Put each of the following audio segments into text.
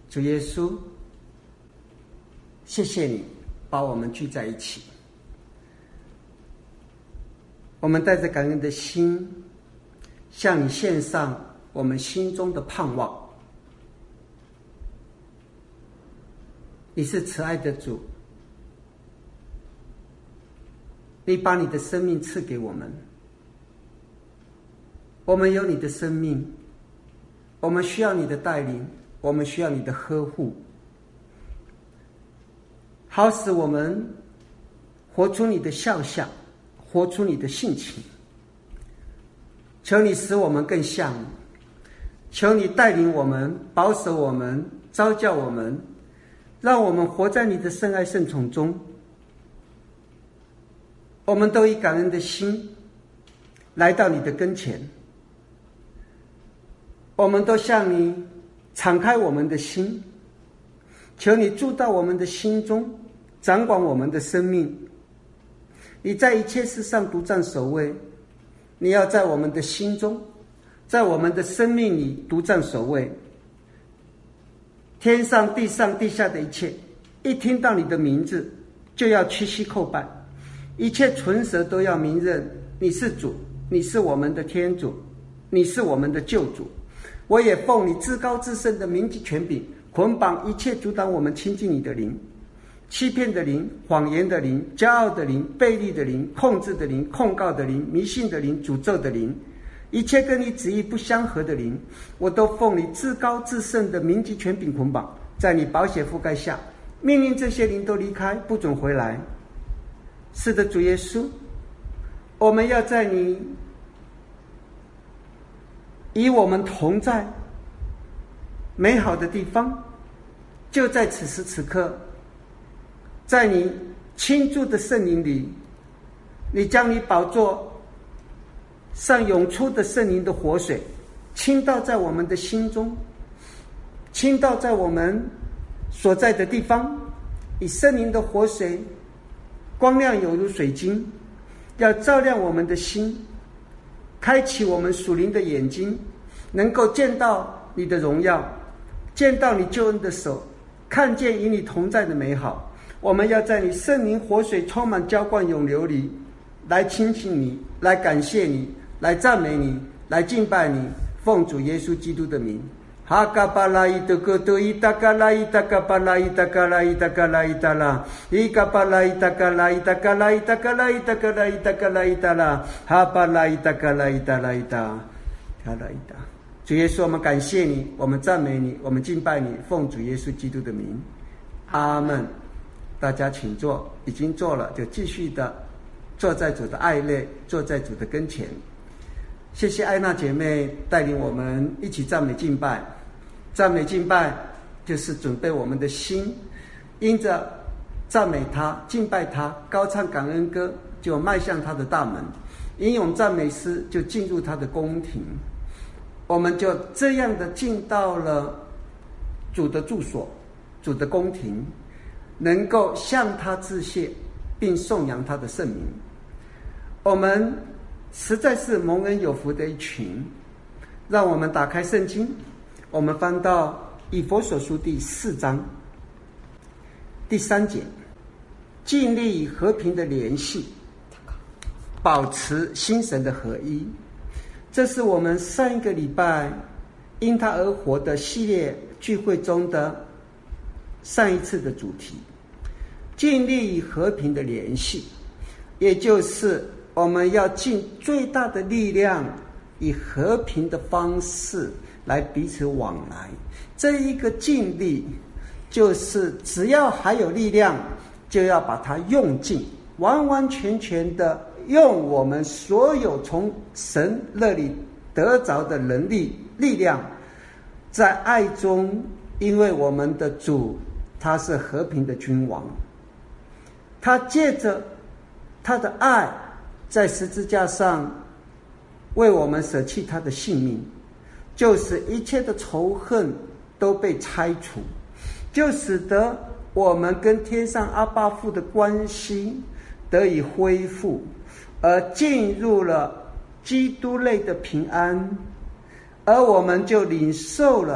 主耶稣，谢谢你把我们聚在一起，我们带着感恩的心向你献上我们心中的盼望。你是慈爱的主，你把你的生命赐给我们，我们有你的生命，我们需要你的带领，我们需要你的呵护，好使我们活出你的肖像，活出你的性情。求你使我们更像你，求你带领我们，保守我们，召叫我们，让我们活在你的圣爱圣宠中。我们都以感恩的心来到你的跟前，我们都向你敞开我们的心，求你住到我们的心中，掌管我们的生命。你在一切事上独占首位，你要在我们的心中，在我们的生命里独占首位。天上地上地下的一切，一听到你的名字就要屈膝叩拜，一切唇舌都要明认你是主，你是我们的天主，你是我们的救主。我也奉你至高至圣的名及权柄，捆绑一切阻挡我们亲近你的灵，欺骗的灵，谎言的灵，骄傲的灵，悖逆的灵，控制的灵，控告的灵，迷信的灵，诅咒的灵，一切跟你旨意不相合的灵，我都奉你至高至圣的名及权柄捆绑，在你宝血覆盖下，命令这些灵都离开，不准回来。是的，主耶稣，我们要在你与我们同在美好的地方，就在此时此刻，在你倾注的圣灵里，你将你宝座上涌出的圣灵的活水倾倒在我们的心中，倾倒在我们所在的地方，以圣灵的活水光亮有如水晶，要照亮我们的心，开启我们属灵的眼睛，能够见到你的荣耀，见到你救恩的手，看见与你同在的美好。我们要在你圣灵活水充满浇灌涌流里来亲近你，来感谢你，来赞美你，来敬拜你，奉主耶稣基督的名。哈嘎巴拉伊德戈多伊达嘎拉伊达嘎巴拉伊达嘎拉伊达嘎拉伊达拉伊嘎巴拉伊达嘎拉伊达嘎拉伊达嘎拉伊达嘎拉伊达嘎拉伊达拉哈巴拉伊达嘎拉伊达拉伊达嘎拉伊达。主耶稣，我们感谢你，我们赞美你，我们敬拜你，奉主耶稣基督的名，阿们。大家请坐，已经坐了就继续的坐在主的爱内，坐在主的跟前。谢谢艾娜姐妹带领我们一起赞美敬拜。赞美敬拜就是准备我们的心，因着赞美他，敬拜他，高唱感恩歌，就迈向他的大门，吟咏赞美诗，就进入他的宫廷。我们就这样的进到了主的住所，主的宫廷，能够向他致谢，并颂扬他的圣名。我们实在是蒙恩有福的一群。让我们打开圣经，我们翻到以弗所书第4章第3节，尽力与和平的联系，保持心神的合一。这是我们上一个礼拜因他而活的系列聚会中的上一次的主题，尽力与和平的联系，也就是我们要尽最大的力量，以和平的方式来彼此往来。这一个尽力，就是只要还有力量，就要把它用尽，完完全全的用我们所有从神那里得着的能力、力量，在爱中，因为我们的主他是和平的君王，他借着他的爱，在十字架上为我们舍弃他的性命，就使一切的仇恨都被拆除，就使得我们跟天上阿爸父的关系得以恢复，而进入了基督内的平安，而我们就领受了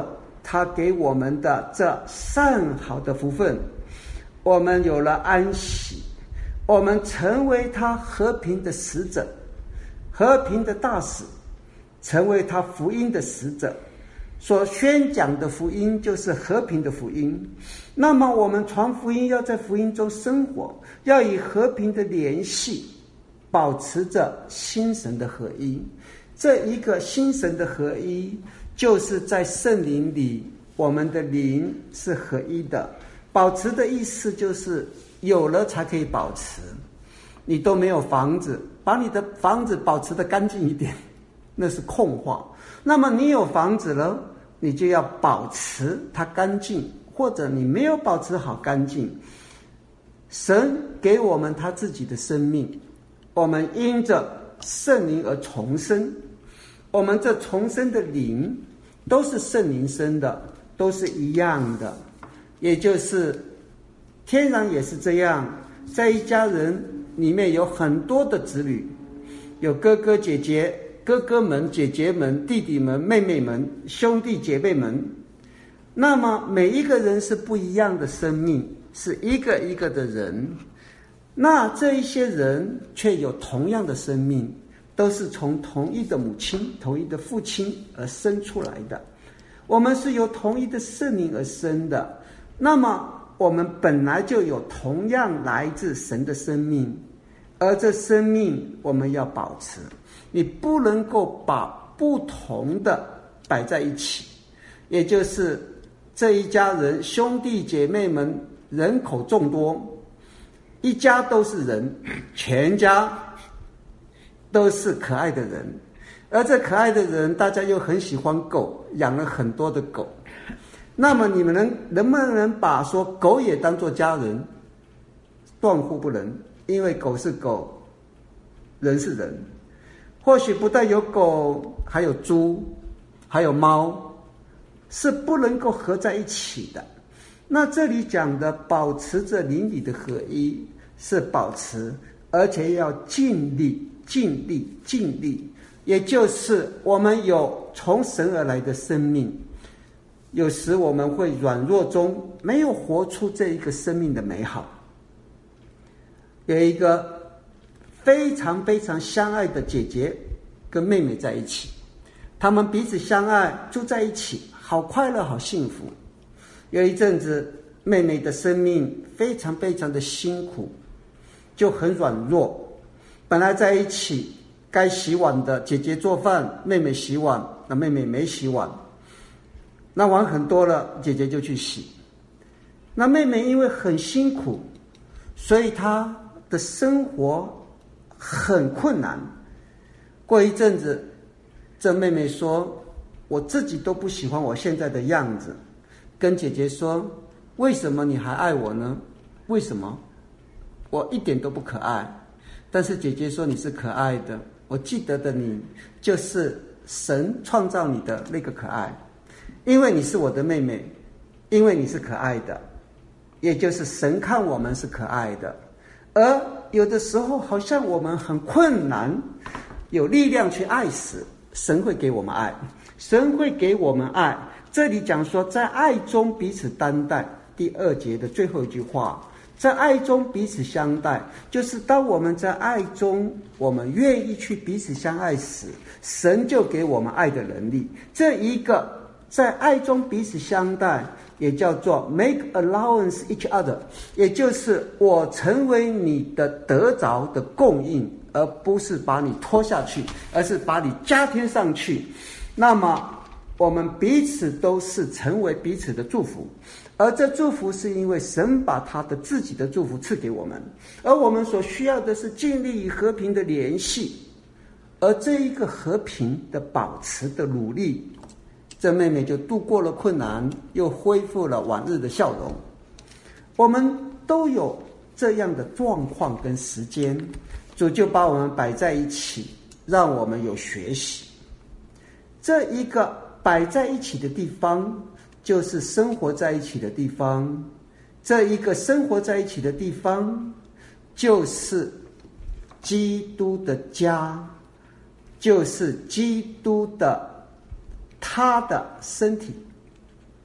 他给我们的这上好的福分，我们有了安息，我们成为他和平的使者，和平的大使，成为他福音的使者。所宣讲的福音就是和平的福音。那么我们传福音要在福音中生活，要以和平的联系，保持着心神的合一。这一个心神的合一，就是在圣灵里，我们的灵是合一的。保持的意思就是有了才可以保持。你都没有房子，把你的房子保持得干净一点，那是空话。那么你有房子了，你就要保持它干净，或者你没有保持好干净。神给我们他自己的生命，我们因着圣灵而重生，我们这重生的灵都是圣灵生的，都是一样的。也就是天然也是这样，在一家人里面有很多的子女，有哥哥姐姐、哥哥们、姐姐们、弟弟们、妹妹们、兄弟姐妹们。那么每一个人是不一样的生命，是一个一个的人。那这一些人却有同样的生命，都是从同一的母亲、同一的父亲而生出来的。我们是由同一的圣灵而生的。那么我们本来就有同样来自神的生命，而这生命我们要保持。你不能够把不同的摆在一起，也就是这一家人兄弟姐妹们人口众多，一家都是人，全家都是可爱的人，而这可爱的人大家又很喜欢狗，养了很多的狗。那么你们能不能把说狗也当作家人？断乎不能，因为狗是狗，人是人。或许不但有狗，还有猪，还有猫，是不能够合在一起的。那这里讲的保持着邻里的合一，是保持，而且要尽力、尽力、尽力，也就是我们有从神而来的生命。有时我们会软弱中没有活出这一个生命的美好。有一个非常非常相爱的姐姐跟妹妹在一起，他们彼此相爱，住在一起，好快乐，好幸福。有一阵子，妹妹的生命非常非常的辛苦，就很软弱。本来在一起，该洗碗的姐姐做饭，妹妹洗碗，那妹妹没洗碗。那碗很多了，姐姐就去洗。那妹妹因为很辛苦，所以她的生活很困难。过一阵子，这妹妹说：“我自己都不喜欢我现在的样子。”跟姐姐说：“为什么你还爱我呢？为什么？我一点都不可爱。”但是姐姐说：“你是可爱的，我记得的你就是神创造你的那个可爱。因为你是我的妹妹，因为你是可爱的，也就是神看我们是可爱的。而有的时候好像我们很困难，有力量去爱时，神会给我们爱，神会给我们爱。这里讲说在爱中彼此担待，第2节的最后一句话，在爱中彼此相待，就是当我们在爱中，我们愿意去彼此相爱时，神就给我们爱的能力。这一个在爱中彼此相待，也叫做 make allowance each other， 也就是我成为你的得着的供应，而不是把你拖下去，而是把你加添上去。那么我们彼此都是成为彼此的祝福，而这祝福是因为神把他的自己的祝福赐给我们，而我们所需要的是尽力与和平的联系，而这一个和平的保持的努力，这妹妹就度过了困难，又恢复了往日的笑容。我们都有这样的状况跟时间，主就把我们摆在一起，让我们有学习。这一个摆在一起的地方，就是生活在一起的地方。这一个生活在一起的地方，就是基督的家，就是基督的他的身体。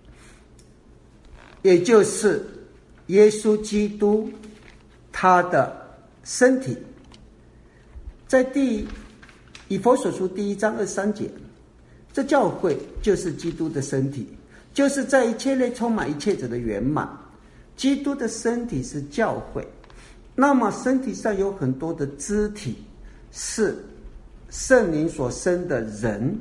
也就是耶稣基督他的身体。在以弗所书第1章23节，这教会就是基督的身体，就是在一切内充满一切者的圆满。基督的身体是教会，那么身体上有很多的肢体，是圣灵所生的人，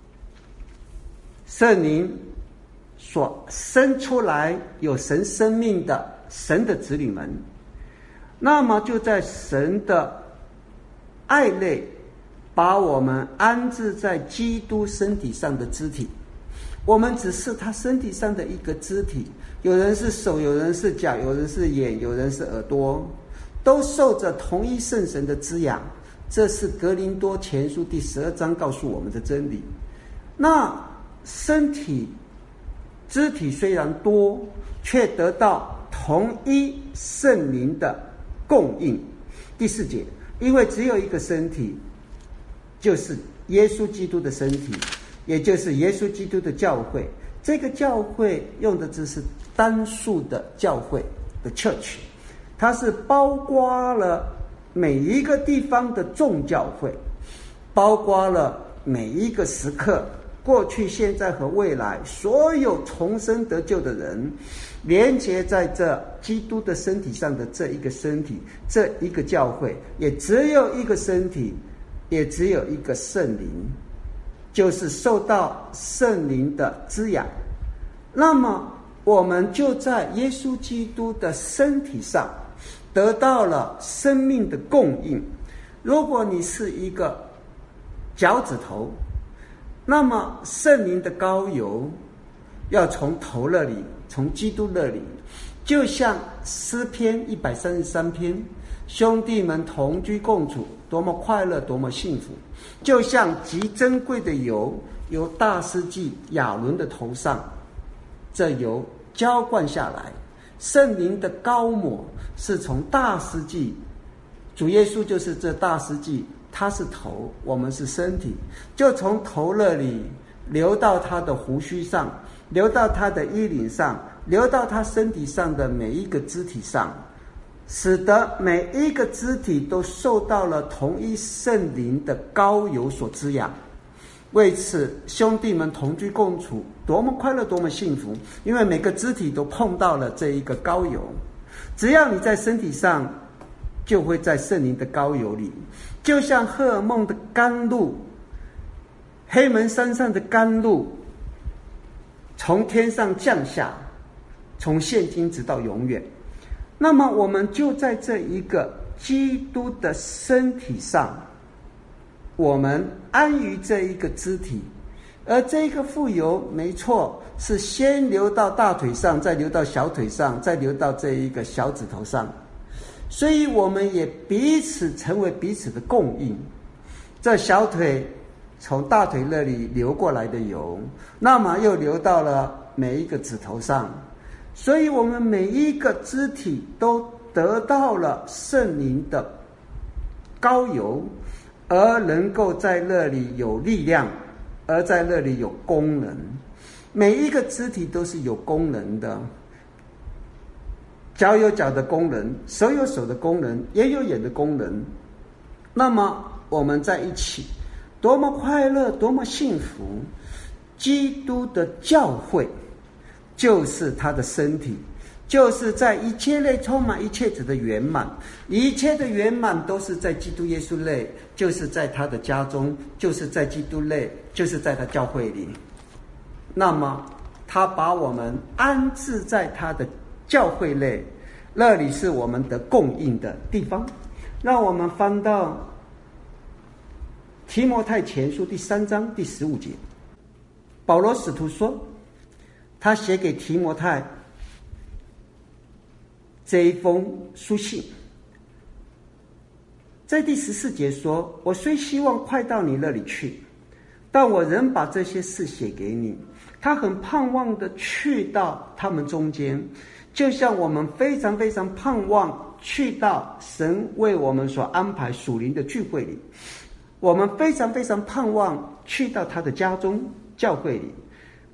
圣灵所生出来有神生命的神的子女们。那么就在神的爱内，把我们安置在基督身体上的肢体。我们只是他身体上的一个肢体，有人是手，有人是脚，有人是眼，有人是耳朵，都受着同一圣神的滋养。这是哥林多前书第12章告诉我们的真理。那身体肢体虽然多，却得到同一圣灵的供应。第4节，因为只有一个身体，就是耶稣基督的身体，也就是耶稣基督的教会。这个教会用的字是单数的教会的 church， 它是包括了每一个地方的众教会，包括了每一个时刻，过去现在和未来所有重生得救的人，连接在这基督的身体上的这一个身体，这一个教会，也只有一个身体，也只有一个圣灵，就是受到圣灵的滋养。那么我们就在耶稣基督的身体上得到了生命的供应。如果你是一个脚趾头，那么圣灵的膏油要从头那里，从基督那里，就像诗篇133篇，兄弟们同居共处，多么快乐，多么幸福。就像极珍贵的油由大司祭亚伦的头上，这油浇灌下来，圣灵的膏抹是从大司祭，主耶稣就是这大司祭，他是头，我们是身体，就从头那里流到他的胡须上，流到他的衣领上，流到他身体上的每一个肢体上，使得每一个肢体都受到了同一圣灵的膏油所滋养。为此兄弟们同居共处，多么快乐，多么幸福，因为每个肢体都碰到了这一个膏油。只要你在身体上，就会在圣灵的膏油里，就像荷尔蒙的甘露，黑门山上的甘露从天上降下，从现今直到永远。那么我们就在这一个基督的身体上，我们安于这一个肢体，而这个富油没错，是先流到大腿上，再流到小腿上，再流到这一个小指头上。所以我们也彼此成为彼此的供应。这小腿从大腿那里流过来的油，那么又流到了每一个指头上，所以我们每一个肢体都得到了圣灵的膏油，而能够在那里有力量，而在那里有功能。每一个肢体都是有功能的，脚有脚的功能，手有手的功能，眼有眼的功能。那么我们在一起，多么快乐，多么幸福。基督的教会就是他的身体，就是在一切内充满一切者的圆满。一切的圆满都是在基督耶稣内，就是在他的家中，就是在基督内，就是在他教会里。那么他把我们安置在他的教会内，那里是我们得供应的地方。让我们翻到提摩太前书第3章第15节，保罗使徒说，他写给提摩太这一封书信，在第14节说，我虽希望快到你那里去，但我仍把这些事写给你。他很盼望的去到他们中间，就像我们非常非常盼望去到神为我们所安排属灵的聚会里，我们非常非常盼望去到他的家中教会里。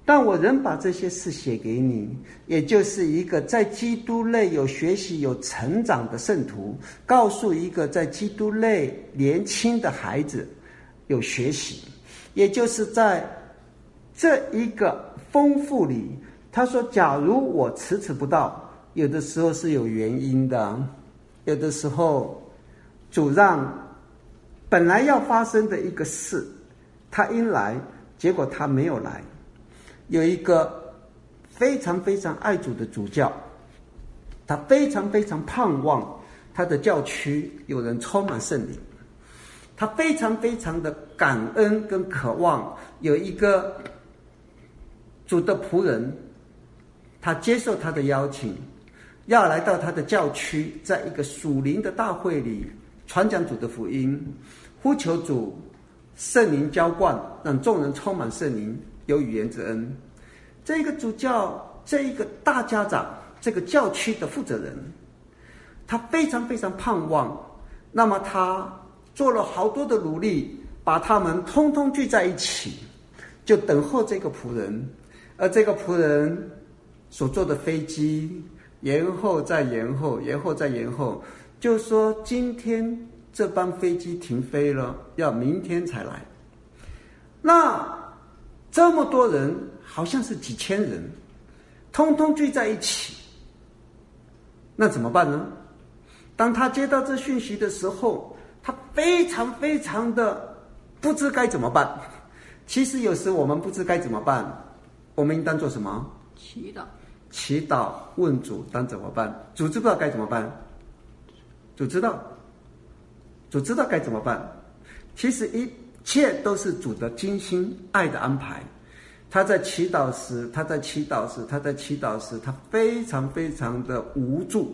但我仍把这些事写给你，也就是一个在基督内有学习有成长的圣徒，告诉一个在基督内年轻的孩子有学习，也就是在这一个丰富里，他说假如我迟迟不到，有的时候是有原因的，有的时候主让本来要发生的一个事他应来，结果他没有来。有一个非常非常爱主的主教，他非常非常盼望他的教区有人充满圣灵，他非常非常的感恩跟渴望有一个主的仆人，他接受他的邀请，要来到他的教区，在一个属灵的大会里传讲主的福音，呼求主圣灵浇灌，让众人充满圣灵，有语言之恩。这个主教，这一个大家长，这个教区的负责人，他非常非常盼望，那么他做了好多的努力，把他们通通聚在一起，就等候这个仆人。而这个仆人所坐的飞机延后再延后，延后再延后，就说今天这班飞机停飞了，要明天才来。那这么多人，好像是几千人，通通聚在一起，那怎么办呢？当他接到这讯息的时候，他非常非常的不知该怎么办。其实有时我们不知该怎么办，我们应当做什么？ 祈祷。 祈祷，问主当怎么办？主知不知道该怎么办？主知道，主知道该怎么办。其实一切都是主的精心爱的安排。他在祈祷时，他非常非常的无助，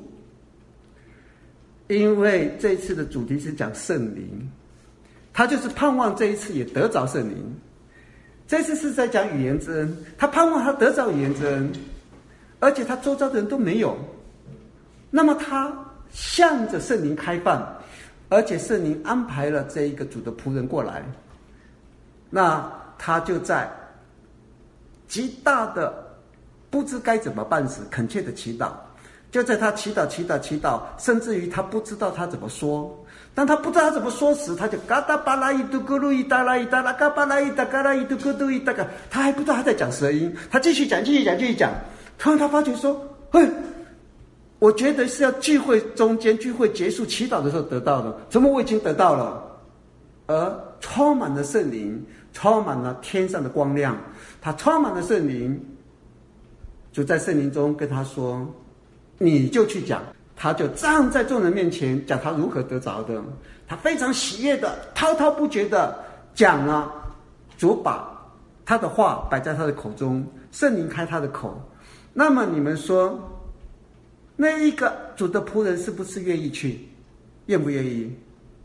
因为这一次的主题是讲圣灵，他就是盼望这一次也得着圣灵。这次是在讲语言之恩，他盼望他得着语言之恩，而且他周遭的人都没有，那么他向着圣灵开放，而且圣灵安排了这一个主的仆人过来，那他就在极大的不知该怎么办时恳切的祈祷。就在他祈祷，甚至于他不知道他怎么说。当他不知道他怎么说时，他就嘎达巴拉伊嘟咕噜伊达拉伊达拉嘎巴拉伊达嘎拉伊嘟咕嘟伊达嘎，他还不知道他在讲舌音，他继续讲。突然他发觉说：“嘿，我觉得是要聚会中间聚会结束祈祷的时候得到的，怎么我已经得到了？”而充满了圣灵，充满了天上的光亮，他充满了圣灵，就在圣灵中跟他说：“你就去讲。”他就站在众人面前讲他如何得着的，他非常喜悦的滔滔不绝的讲了，主把他的话摆在他的口中，圣灵开他的口。那么你们说，那一个主的仆人是不是愿意去？愿不愿意？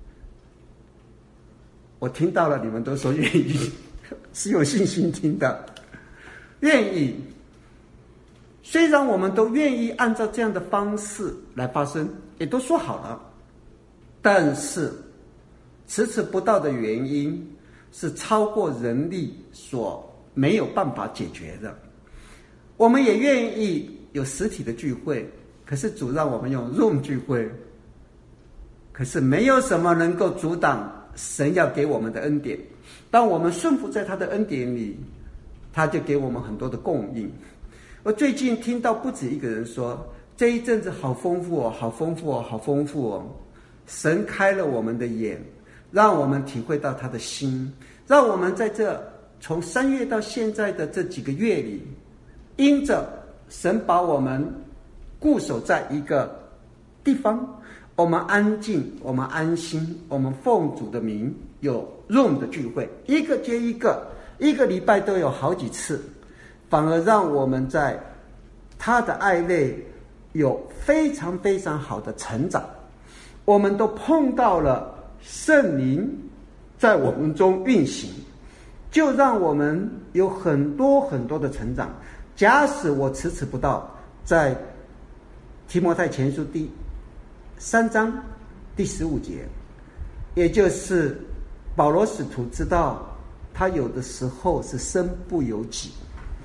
我听到了，你们都说愿意，是有信心听的，愿意。虽然我们都愿意按照这样的方式来发生，也都说好了，但是迟迟不到的原因是超过人力所没有办法解决的。我们也愿意有实体的聚会，可是主让我们用 Zoom 聚会，可是没有什么能够阻挡神要给我们的恩典。当我们顺服在他的恩典里，他就给我们很多的供应。我最近听到不止一个人说，这一阵子好丰富哦，好丰富哦，好丰富哦。神开了我们的眼，让我们体会到他的心，让我们在这从3月到现在的这几个月里，因着神把我们固守在一个地方，我们安静，我们安心，我们奉主的名有 Room 的聚会，一个接一个，一个礼拜都有好几次，反而让我们在他的爱内有非常非常好的成长。我们都碰到了圣灵在我们中运行，就让我们有很多很多的成长。假使我迟迟不到，在提摩太前书第3章第15节，也就是保罗使徒知道他有的时候是身不由己，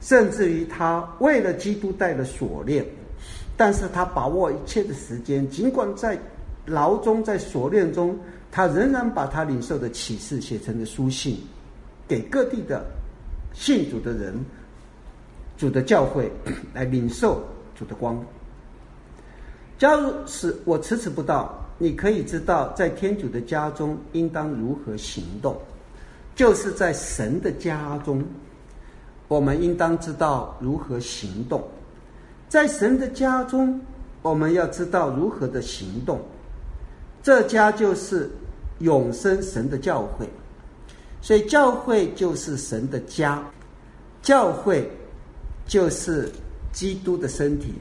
甚至于他为了基督戴了锁链，但是他把握一切的时间，尽管在牢中，在锁链中，他仍然把他领受的启示写成了书信，给各地的信主的人，主的教会来领受主的光。假如是我迟迟不到，你可以知道在天主的家中应当如何行动，就是在神的家中我们应当知道如何行动。在神的家中我们要知道如何的行动，这家就是永生神的教会。所以教会就是神的家，教会就是基督的身体，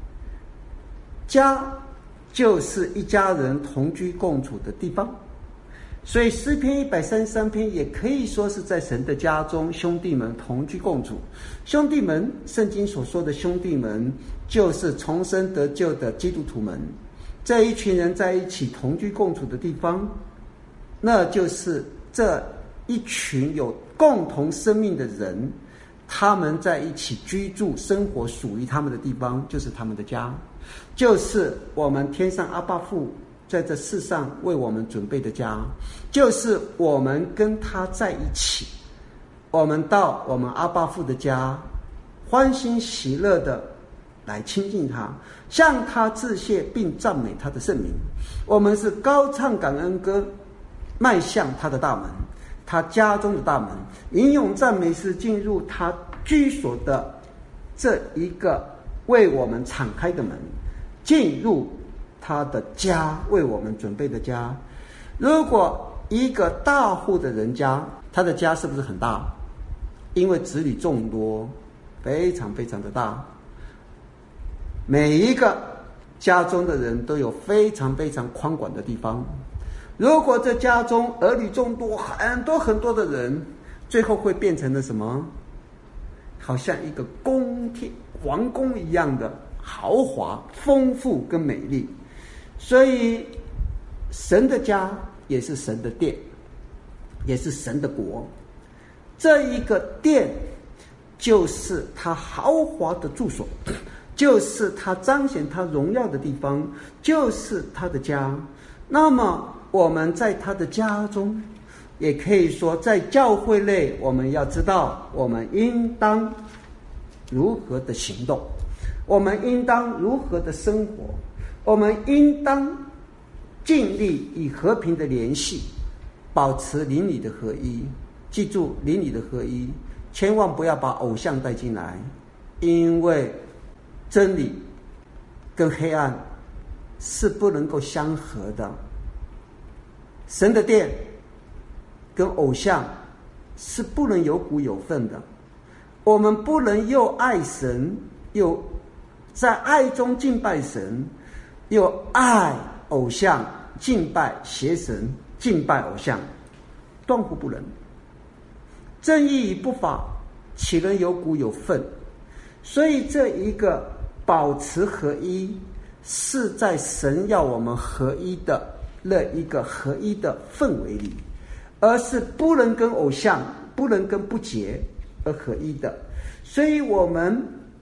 家就是一家人同居共处的地方。所以诗篇133篇也可以说是在神的家中，兄弟们同居共处。兄弟们，圣经所说的兄弟们，就是重生得救的基督徒们。这一群人在一起同居共处的地方，那就是这一群有共同生命的人，他们在一起居住生活，属于他们的地方，就是他们的家，就是我们天上阿爸父在这世上为我们准备的家，就是我们跟他在一起，我们到我们阿爸父的家，欢欣喜乐的来亲近他，向他致谢并赞美他的圣名。我们是高唱感恩歌，迈向他的大门，他家中的大门，吟咏赞美诗进入他居所的这一个为我们敞开的门，进入他的家，为我们准备的家。如果一个大户的人家，他的家是不是很大？因为子女众多，非常非常的大，每一个家中的人都有非常非常宽广的地方。如果这家中儿女众多，很多很多的人，最后会变成了什么？好像一个宫廷皇宫一样的豪华、丰富跟美丽。所以神的家也是神的殿，也是神的国。这一个殿就是他豪华的住所，就是他彰显他荣耀的地方，就是他的家。那么我们在他的家中，也可以说在教会内，我们要知道我们应当如何的行动，我们应当如何的生活，我们应当尽力以和平的联系保持邻里的合一。记住邻里的合一，千万不要把偶像带进来，因为真理跟黑暗是不能够相合的。神的殿跟偶像是不能有股有份的。我们不能又爱神，又在爱中敬拜神，又爱偶像，敬拜邪神，敬拜偶像，断乎不能。正义与不法岂能有股有份？所以这一个保持合一，是在神要我们合一的那一个合一的氛围里，而是不能跟偶像，不能跟不洁而合一的。所以我们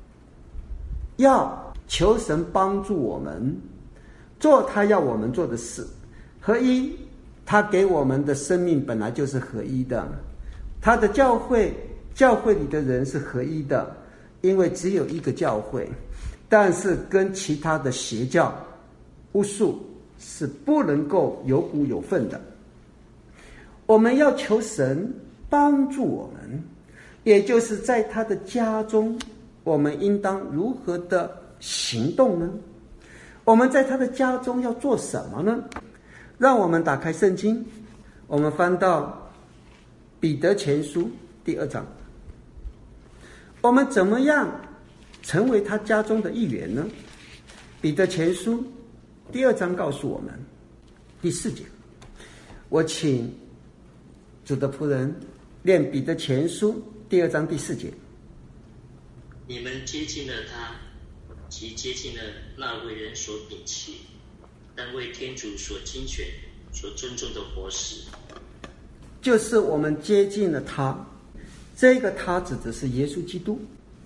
要求神帮助我们做他要我们做的事。合一，他给我们的生命本来就是合一的，他的教会里的人是合一的，因为只有一个教会，但是跟其他的邪教巫术是不能够有股有份的。我们要求神帮助我们，也就是在他的家中，我们应当如何的行动呢？我们在他的家中要做什么呢？让我们打开圣经，我们翻到彼得前书第2章。我们怎么样成为他家中的一员呢？彼得前书第2章告诉我们第4节，我请主的仆人念彼得前书第2章第4节。 你们接近了他，即接近了那为人所摒弃，但为天主所精选、所尊重的活石。 就是我们接近了他，这个他指的是耶稣基督。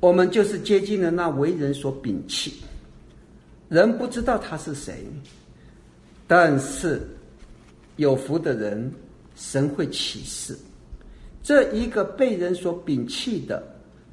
我们就是接近了那为人所摒弃，人不知道他是谁，但是有福的人，神会启示。这一个被人所摒弃的，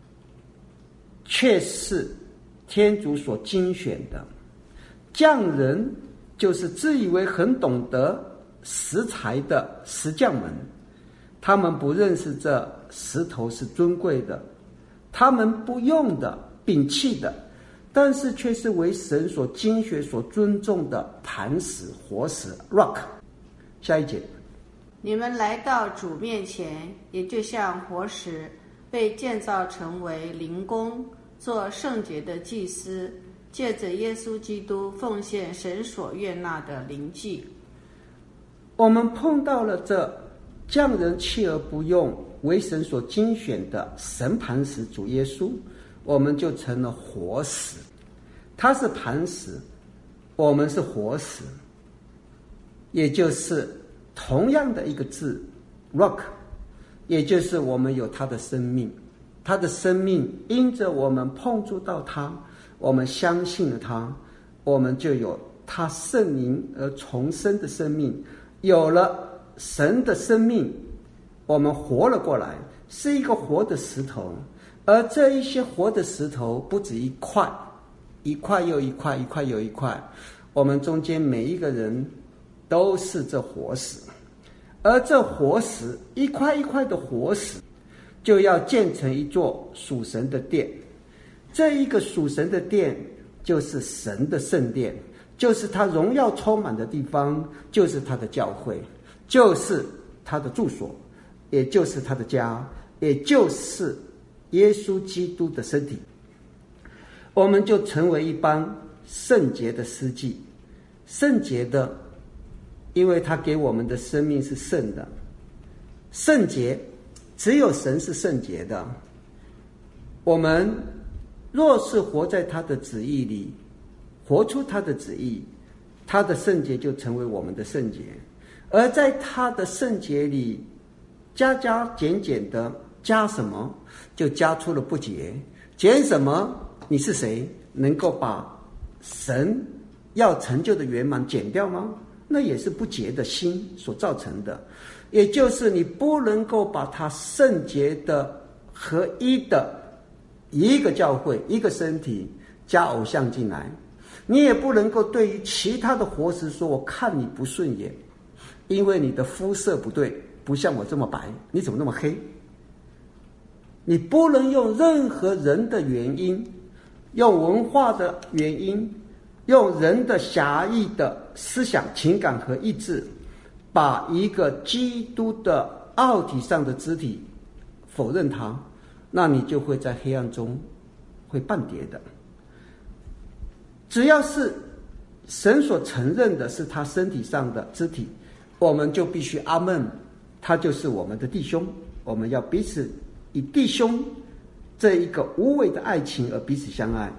却是天主所精选的。匠人就是自以为很懂得石材的石匠们，他们不认识这石头是尊贵的，他们不用的、摒弃的，但是却是为神所精选、所尊重的磐石、活石 rock。 下一节， 你们来到主面前，也就像活石，被建造成为灵宫，做圣洁的祭司，借着耶稣基督奉献神所悦纳的灵祭。 我们碰到了这匠人弃而不用，为神所精选的神磐石主耶稣，我们就成了活石。他是磐石，我们是活石，也就是同样的一个字 rock， 也就是我们有他的生命，他的生命因着我们碰触到他，我们相信了他，我们就有他圣灵而重生的生命，有了神的生命，我们活了过来，是一个活的石头。而这一些活的石头不止一块，一块又一块，一块又一块，我们中间每一个人都是这活石。而这活石一块一块的活石，就要建成一座属神的殿。这一个属神的殿就是神的圣殿，就是他荣耀充满的地方，就是他的教会，就是他的住所，也就是他的家，也就是耶稣基督的身体。我们就成为一帮圣洁的司祭。圣洁的，因为他给我们的生命是圣的。圣洁，只有神是圣洁的。我们若是活在他的旨意里，活出他的旨意，他的圣洁就成为我们的圣洁。而在他的圣洁里，加加减减的加什么，就加出了不洁；减什么，你是谁能够把神要成就的圆满减掉吗？那也是不洁的心所造成的。也就是你不能够把它圣洁的合一的一个教会、一个身体加偶像进来。你也不能够对于其他的活石说我看你不顺眼，因为你的肤色不对，不像我这么白，你怎么那么黑？你不能用任何人的原因，用文化的原因，用人的狭义的思想、情感和意志，把一个基督的奥体上的肢体否认它，那你就会在黑暗中会半跌的。只要是神所承认的是他身体上的肢体，我们就必须阿们，他就是我们的弟兄。我们要彼此以弟兄这一个无伪的爱情而彼此相爱。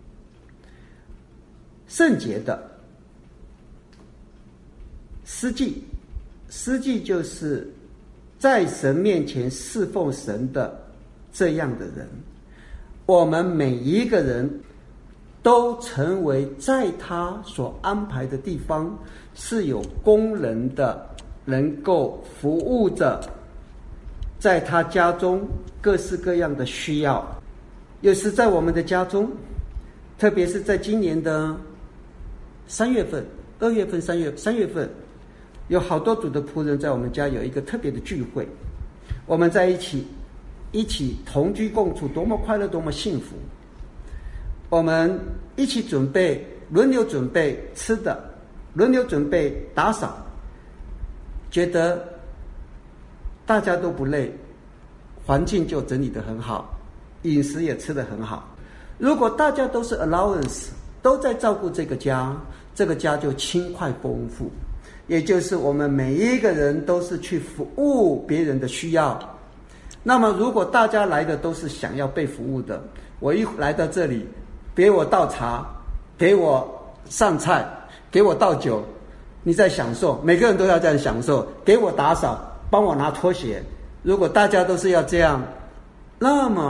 圣洁的司祭，司祭就是在神面前侍奉神的这样的人。我们每一个人都成为在他所安排的地方是有功能的，能够服务着在他家中各式各样的需要。有时在我们的家中，特别是在今年的3月份、2月份、3月份，有好多主的仆人在我们家有一个特别的聚会，我们在一起同居共处，多么快乐，多么幸福。我们一起准备，轮流准备吃的，轮流准备打扫，觉得大家都不累，环境就整理得很好，饮食也吃得很好。如果大家都是 allowance， 都在照顾这个家，这个家就轻快丰富。也就是我们每一个人都是去服务别人的需要。那么如果大家来的都是想要被服务的，我一来到这里，给我倒茶，给我上菜，给我倒酒，你在享受，每个人都要这样享受，给我打扫，帮我拿拖鞋。如果大家都是要这样，那么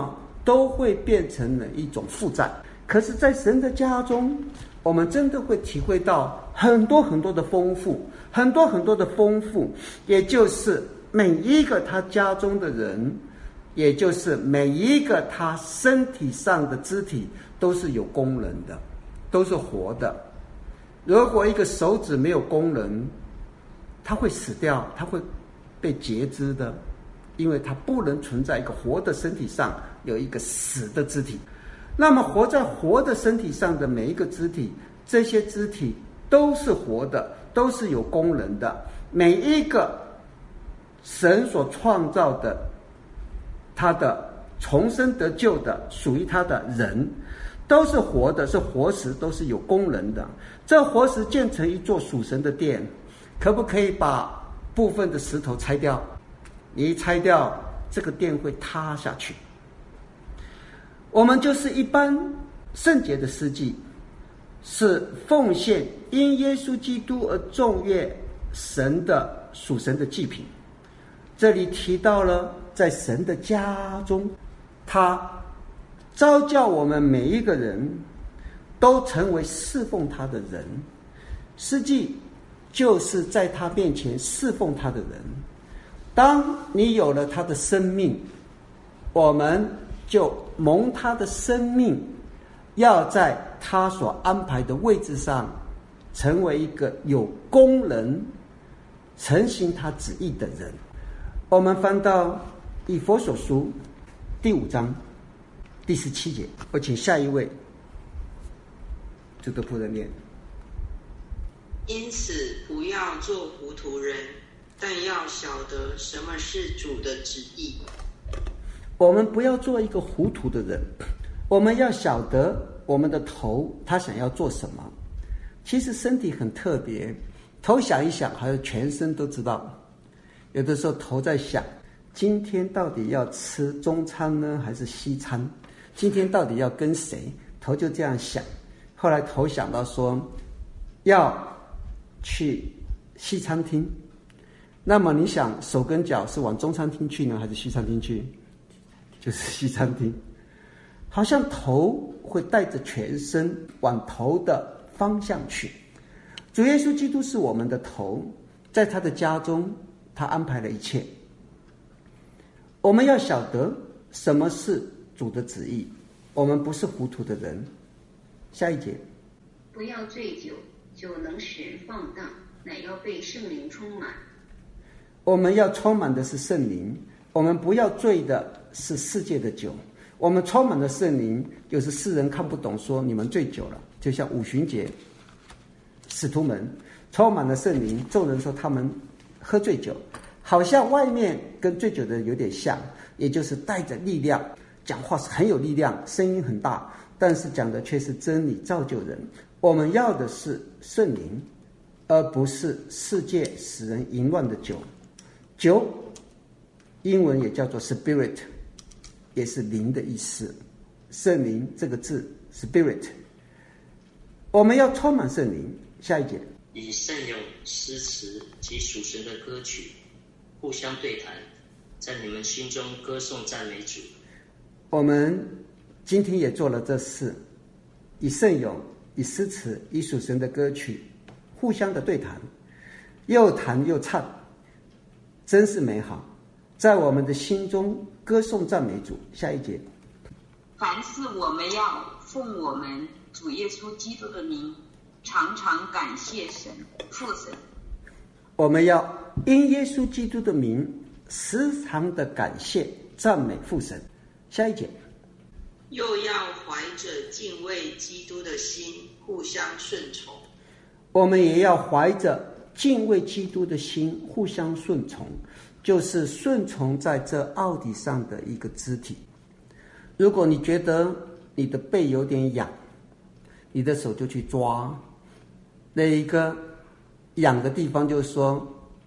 都会变成了一种负债。可是在神的家中，我们真的会体会到很多很多的丰富，很多很多的丰富，也就是每一个他家中的人，也就是每一个他身体上的肢体都是有功能的，都是活的。如果一个手指没有功能，它会死掉，它会被截肢的，因为它不能存在一个活的身体上有一个死的肢体。那么活在活的身体上的每一个肢体，这些肢体都是活的，都是有功能的。每一个神所创造的他的重生得救的属于他的人，都是活的，是活石，都是有功能的。这活石建成一座属神的殿，可不可以把部分的石头拆掉？你一拆掉，这个殿会塌下去。我们就是一般圣洁的司祭，是奉献因耶稣基督而众悦神的属神的祭品。这里提到了在神的家中，他召叫我们每一个人都成为侍奉他的人。司祭就是在他面前侍奉他的人。当你有了他的生命，我们就蒙他的生命，要在他所安排的位置上成为一个有功能承行他旨意的人。我们翻到以弗所书第5章第17节，我请下一位主的仆人念。 因此不要做糊涂人，但要晓得什么是主的旨意。 我们不要做一个糊涂的人，我们要晓得我们的头他想要做什么。其实身体很特别，头想一想，好像全身都知道。有的时候头在想，今天到底要吃中餐呢还是西餐？今天到底要跟谁？头就这样想。后来头想到说要去西餐厅，那么你想手跟脚是往中餐厅去呢还是西餐厅去？就是西餐厅。好像头会带着全身往头的方向去。主耶稣基督是我们的头，在他的家中他安排了一切。我们要晓得什么是主的旨意，我们不是糊涂的人。下一节， 不要醉酒，酒能使人放荡，乃要被圣灵充满。 我们要充满的是圣灵，我们不要醉的是世界的酒。我们充满了圣灵，就是世人看不懂，说你们醉酒了。就像五旬节使徒们充满了圣灵，众人说他们喝醉酒，好像外面跟醉酒的人有点像，也就是带着力量，讲话是很有力量，声音很大，但是讲的却是真理，造就人。我们要的是圣灵，而不是世界使人淫乱的酒。酒英文也叫做 spirit， 也是灵的意思。圣灵这个字 spirit， 我们要充满圣灵。下一节， 以圣咏诗词及属神的歌曲互相对谈，在你们心中歌颂赞美主。 我们今天也做了这事，以圣咏、以诗词、以属神的歌曲互相的对谈，又弹又唱，真是美好。在我们的心中歌颂赞美主。下一节， 凡事我们要奉我们主耶稣基督的名，常常感谢神父神。 我们要因耶稣基督的名时常的感谢赞美父神。下一节， 又要怀着敬畏基督的心互相顺从。 我们也要怀着敬畏基督的心互相顺从，就是顺从在这奥体上的一个肢体。如果你觉得你的背有点痒，你的手就去抓那一个痒的地方，就是说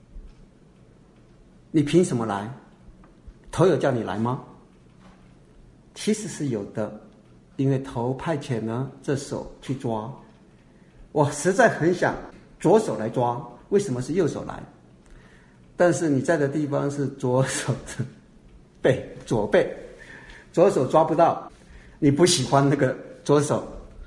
你凭什么来？头有叫你来吗？其实是有的，因为头派遣了这手去抓。我实在很想左手来抓，为什么是右手来？但是你在的地方是左手的背，左背， 左手抓不到，你不喜欢那个左手，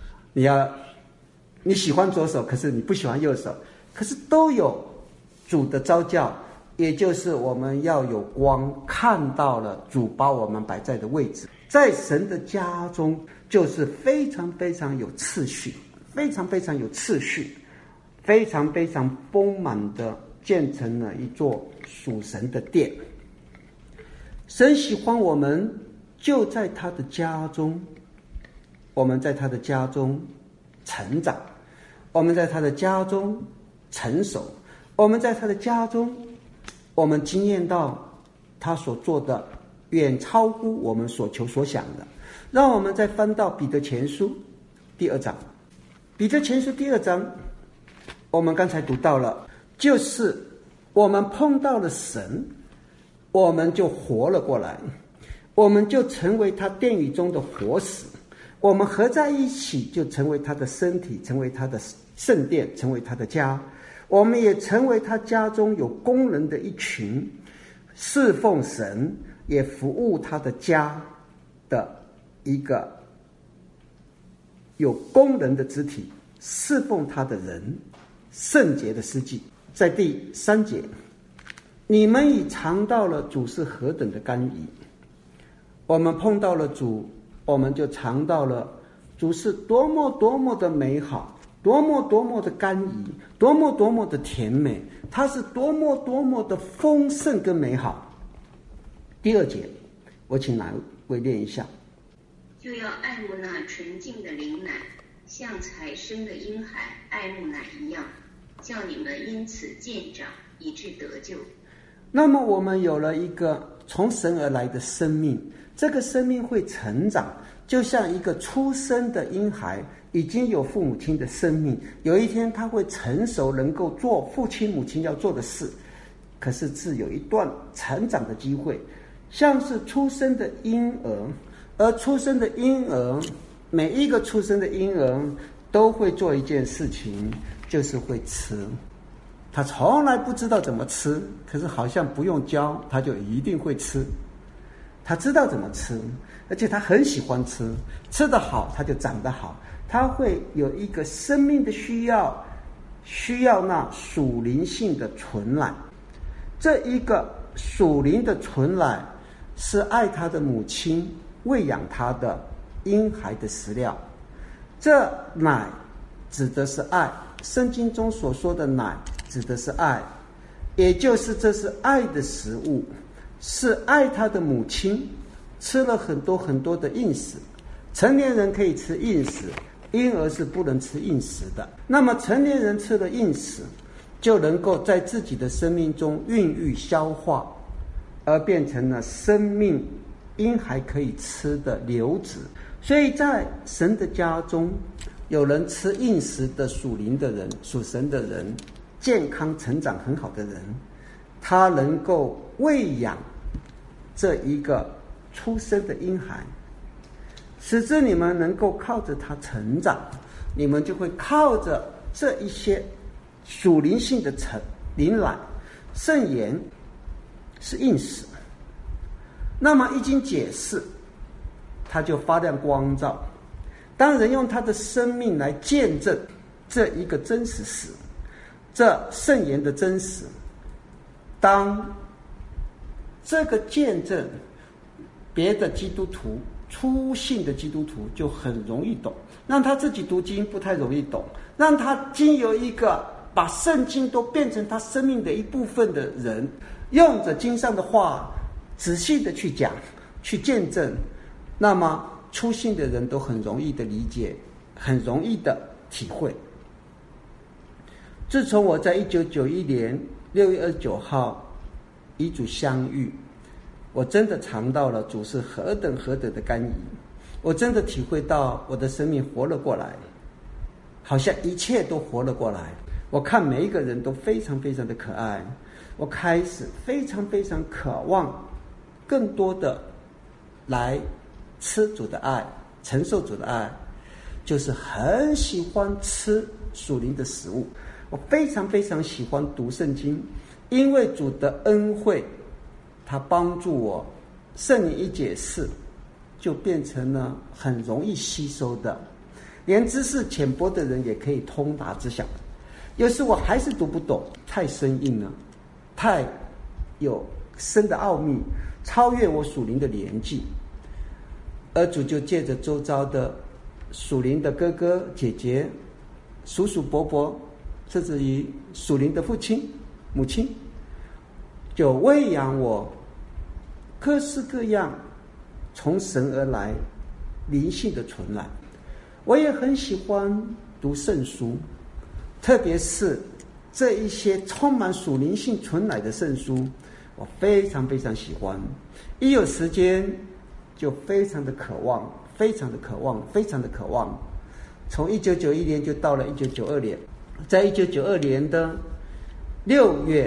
你喜欢左手，可是你不喜欢右手，可是都有主的召叫，也就是我们要有光，看到了主把我们摆在的位置。在神的家中就是非常非常有次序，非常非常有次序，非常非常丰满的建成了一座属神的殿。神喜欢我们就在他的家中，我们在他的家中成长，我们在他的家中成熟，我们在他的家中，我们经验到他所做的远超乎我们所求所想的。让我们再翻到彼得前书第2章。彼得前书第2章我们刚才读到了，就是我们碰到了神，我们就活了过来，我们就成为他殿宇中的活石，我们合在一起就成为他的身体，成为他的圣殿，成为他的家。我们也成为他家中有功能的一群，侍奉神，也服务他的家的一个有功能的肢体，侍奉他的人，圣洁的司祭。在第3节，你们已尝到了主是何等的甘饴。我们碰到了主，我们就尝到了主是多么多么的美好，多么多么的甘饴，多么多么的甜美，它是多么多么的丰盛跟美好。第2节，我请哪位念一下？ 就要爱慕那纯净的灵奶，像才生的婴孩爱慕奶一样，叫你们因此渐长，以致得救。 那么我们有了一个从神而来的生命，这个生命会成长，就像一个出生的婴孩已经有父母亲的生命，有一天他会成熟，能够做父亲母亲要做的事，可是自有一段成长的机会，像是出生的婴儿。而出生的婴儿，每一个出生的婴儿都会做一件事情，就是会吃。他从来不知道怎么吃，可是好像不用教他就一定会吃。他知道怎么吃，而且他很喜欢吃，吃得好他就长得好。他会有一个生命的需要那属灵性的纯奶。这一个属灵的纯奶是爱他的母亲喂养他的婴孩的食料。这奶指的是爱，圣经中所说的奶指的是爱，也就是这是爱的食物，是爱他的母亲吃了很多很多的硬食。成年人可以吃硬食，婴儿是不能吃硬食的。那么成年人吃了硬食，就能够在自己的生命中孕育消化，而变成了生命婴孩可以吃的流质。所以在神的家中，有人吃硬食的属灵的人，属神的人，健康成长很好的人，他能够喂养这一个出生的婴孩，使之你们能够靠着他成长，你们就会靠着这一些属灵性的灵奶。圣言是硬食，那么一经解释，它就发亮光照。当人用他的生命来见证这一个真实时，这圣言的真实，当这个见证，别的基督徒初信的基督徒就很容易懂，让他自己读经不太容易懂，让他经由一个把圣经都变成他生命的一部分的人，用着经上的话仔细的去讲去见证，那么初信的人都很容易的理解，很容易的体会。自从我在1991年6月29号与主相遇，我真的尝到了主是何等何等的甘饴，我真的体会到我的生命活了过来，好像一切都活了过来。我看每一个人都非常非常的可爱，我开始非常非常渴望更多的来吃主的爱，承受主的爱，就是很喜欢吃属灵的食物。我非常非常喜欢读圣经，因为主的恩惠，他帮助我圣灵一解释就变成了很容易吸收的，连知识浅薄的人也可以通达知晓。有时我还是读不懂，太生硬了，太有深的奥秘，超越我属灵的年纪。而主就借着周遭的属灵的哥哥姐姐、叔叔伯伯，甚至于属灵的父亲母亲，就喂养我各式各样从神而来灵性的存来。我也很喜欢读圣书，特别是这一些充满属灵性存来的圣书，我非常非常喜欢。一有时间就非常的渴望，非常的渴望，非常的渴望。从1991年就到了1992年，在1992年的6月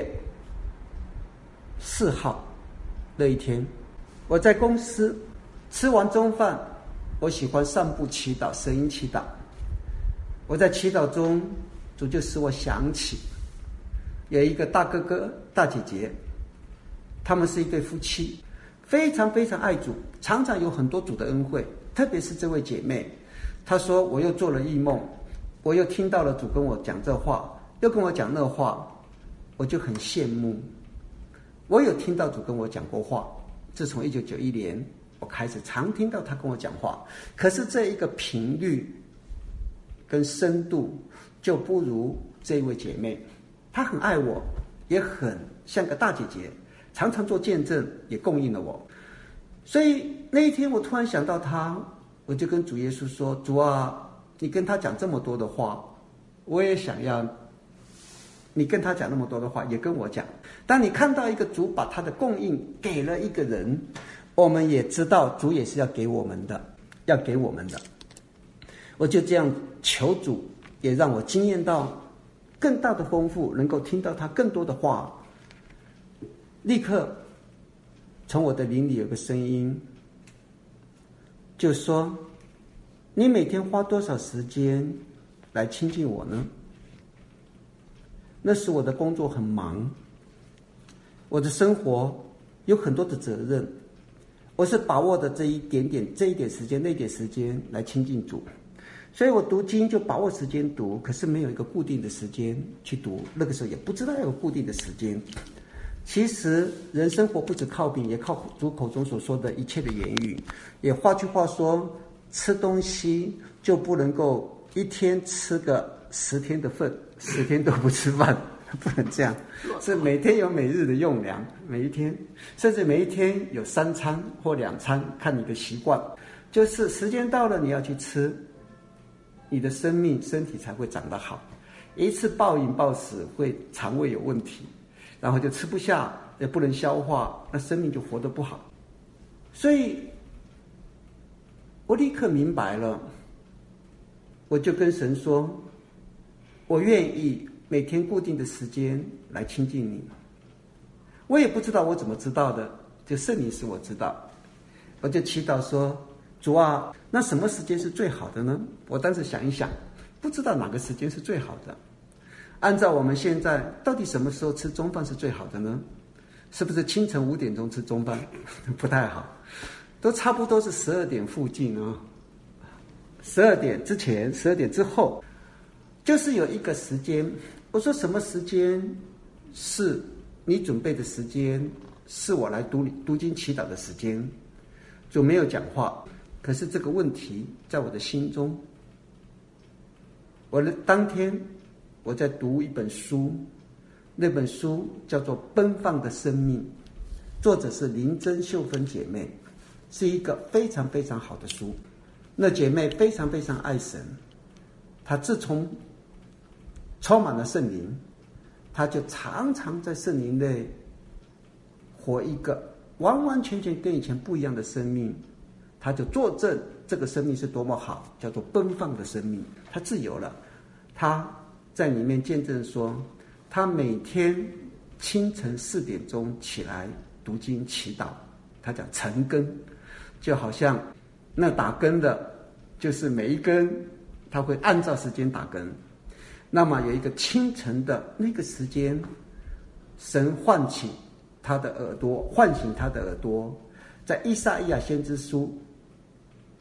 4号那一天，我在公司吃完中饭，我喜欢散步祈祷，声音祈祷。我在祈祷中，主就使我想起有一个大哥哥大姐姐，他们是一对夫妻，非常非常爱主，常常有很多主的恩惠。特别是这位姐妹，她说我又做了异梦，我又听到了主跟我讲这话，又跟我讲那话，我就很羡慕。我有听到主跟我讲过话，自从1991年我开始常听到他跟我讲话，可是这一个频率跟深度就不如这位姐妹。她很爱我，也很像个大姐姐，常常做见证，也供应了我。所以那一天我突然想到她，我就跟主耶稣说，主啊，你跟他讲这么多的话，我也想要你跟他讲那么多的话，也跟我讲。当你看到一个主把他的供应给了一个人，我们也知道主也是要给我们的，要给我们的。我就这样求主，也让我经验到更大的丰富，能够听到他更多的话。立刻从我的灵里有个声音，就说你每天花多少时间来亲近我呢？那时我的工作很忙，我的生活有很多的责任，我是把握的这一点时间，那点时间来亲近主。所以我读经就把握时间读，可是没有一个固定的时间去读，那个时候也不知道要有固定的时间。其实人生活不只靠饼，也靠主口中所说的一切的言语。也换句话说，吃东西就不能够一天吃个10天的份，10天都不吃饭，不能这样。是每天有每日的用粮，每一天，甚至每一天有3餐或2餐，看你的习惯。就是时间到了，你要去吃，你的身体才会长得好。一次暴饮暴食会肠胃有问题，然后就吃不下，也不能消化，那生命就活得不好。所以我立刻明白了，我就跟神说，我愿意每天固定的时间来亲近你。我也不知道我怎么知道的，就圣灵使我知道。我就祈祷说，主啊，那什么时间是最好的呢？我当时想一想，不知道哪个时间是最好的。按照我们现在，到底什么时候吃中饭是最好的呢？是不是清晨5点钟吃中饭？不太好，都差不多是12点附近啊。12点之前，12点之后，就是有一个时间。我说什么时间是你准备的时间，是我来读经祈祷的时间。就没有讲话，可是这个问题在我的心中。我的当天我在读一本书，那本书叫做《奔放的生命》，作者是林珍秀芬姐妹，是一个非常非常好的书。那姐妹非常非常爱神，她自从充满了圣灵，她就常常在圣灵内活一个完完全全跟以前不一样的生命。她就作证这个生命是多么好，叫做奔放的生命。她自由了，她在里面见证说，她每天清晨4点钟起来读经祈祷。她讲晨更，就好像那打更的，就是每一更他会按照时间打更。那么有一个清晨的那个时间，神唤起他的耳朵，唤醒他的耳朵。在以赛亚先知书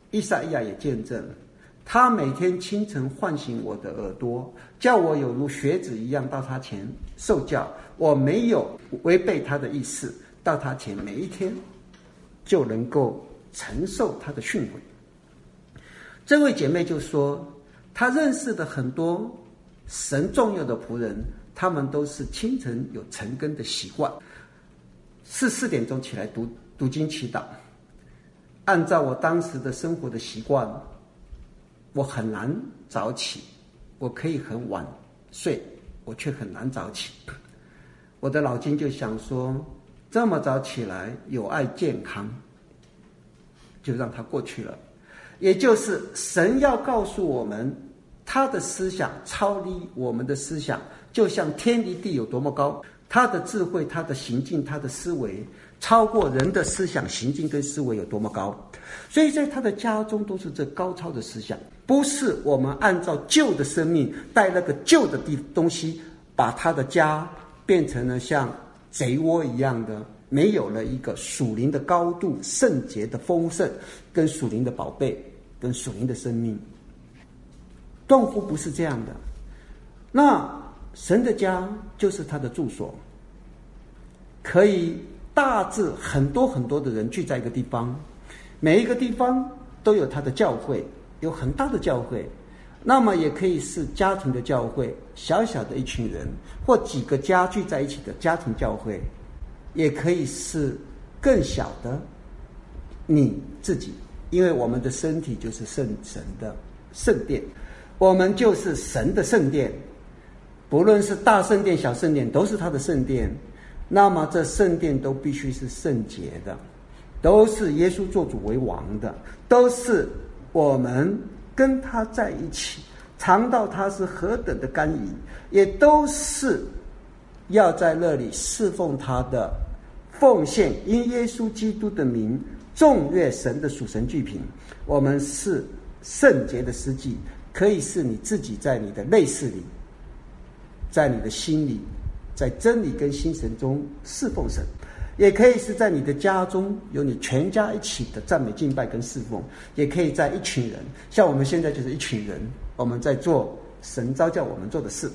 以赛亚也见证，他每天清晨唤醒我的耳朵，叫我有如学子一样到他前受教，我没有违背他的意思，到他前每一天就能够承受他的训诲。这位姐妹就说，她认识的很多神重要的仆人，他们都是清晨有晨更的习惯，是4点钟起来读经祈祷。按照我当时的生活的习惯，我很难早起，我可以很晚睡，我却很难早起。我的脑筋就想说，这么早起来有碍健康，就让它过去了。也就是神要告诉我们，他的思想超离我们的思想，就像天离地有多么高，他的智慧，他的行径，他的思维超过人的思想行径跟思维有多么高。所以在他的家中都是这高超的思想，不是我们按照旧的生命带那个旧的东西，把他的家变成了像贼窝一样的，没有了一个属灵的高度、圣洁的丰盛，跟属灵的宝贝，跟属灵的生命，断乎不是这样的。那神的家就是他的住所，可以大致很多很多的人聚在一个地方，每一个地方都有他的教会，有很大的教会，那么也可以是家庭的教会，小小的一群人或几个家聚在一起的家庭教会，也可以是更小的你自己，因为我们的身体就是神的圣殿，我们就是神的圣殿，不论是大圣殿小圣殿都是他的圣殿。那么这圣殿都必须是圣洁的，都是耶稣做主为王的，都是我们跟他在一起尝到他是何等的甘饴，也都是要在那里侍奉他的奉献，因耶稣基督的名众悦神的属神具品。我们是圣洁的司祭，可以是你自己在你的内室里，在你的心里，在真理跟心神中侍奉神，也可以是在你的家中有你全家一起的赞美敬拜跟侍奉，也可以在一群人，像我们现在就是一群人，我们在做神召叫我们做的事。